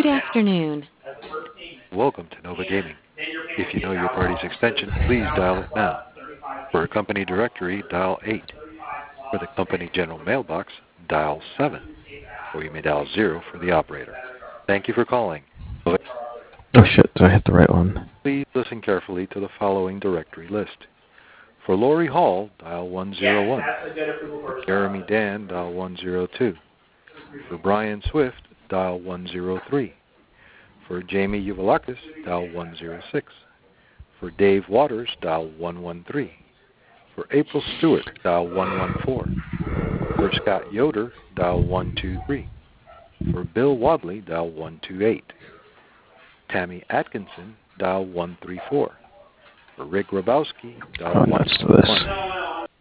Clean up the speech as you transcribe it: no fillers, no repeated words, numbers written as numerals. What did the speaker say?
Good afternoon. Welcome to Nova Gaming. If you know your party's extension, please dial it now. For a company directory, dial 8. For the company general mailbox, dial 7. Or you may dial 0 for the operator. Thank you for calling. Oh shit, did I hit the right one? Please listen carefully to the following directory list. For Lori Hall, dial 101. For Jeremy Dan, dial 102. For Brian Swift, dial 103. For Jamie Uvalakis, dial 106. For Dave Waters, dial 113. For April Stewart, dial 114. For Scott Yoder, dial 123. For Bill Wadley, dial 128. Tammy Atkinson, dial 134. For Rick Grabowski, dial 121.